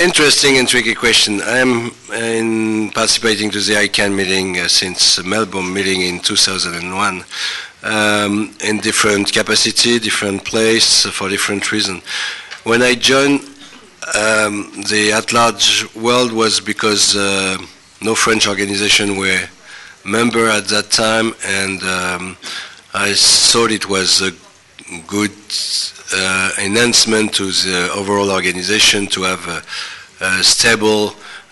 interesting and tricky question. I am participating to the ICANN meeting since Melbourne meeting in 2001 in different capacity, different place, for different reasons. When I joined the at-large world was because no French organization were member at that time, and I thought it was a good enhancement to the overall organization to have a stable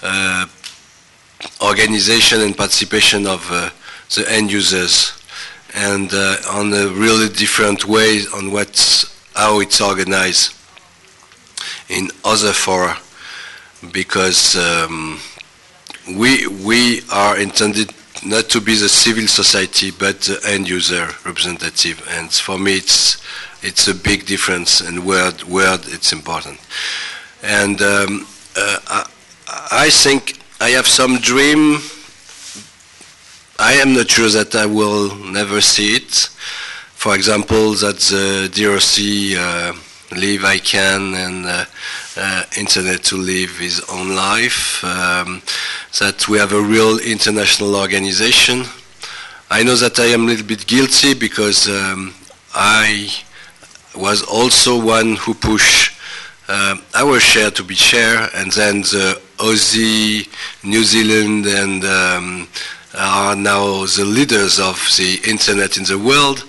organization and participation of the end users, and on a really different way on how it's organized in other fora, because we are intended not to be the civil society but the end user representative, and for me it's a big difference, and word it's important. And I think I have some dream. I am not sure that I will never see it. For example, that the DRC live ICANN and Internet to live his own life, that we have a real international organization. I know that I am a little bit guilty because I was also one who pushed our share to be share, and then the Aussie, New Zealand, and are now the leaders of the internet in the world.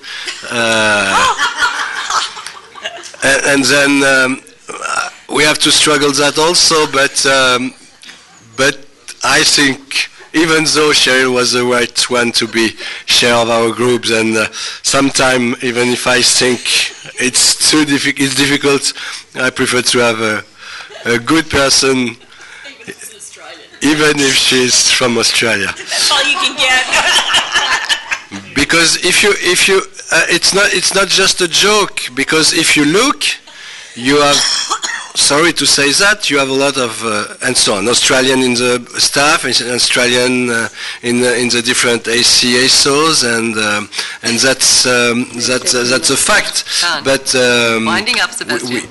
And then we have to struggle that also, but I think even though Cheryl was the right one to be chair of our groups, and sometimes even if I think it's too difficult, I prefer to have a good person, even if she's from Australia. That's all you can get. Because if you it's not just a joke, because if you look, you have, sorry to say that, you have a lot of and so on, Australian in the staff, Australian in the different ACSOs, and that's a fact. But winding up, Sebastian.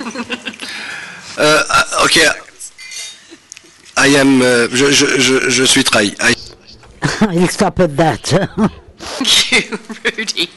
Okay, I am. Je suis trahi. I'll stop at that. Thank you, Rudy.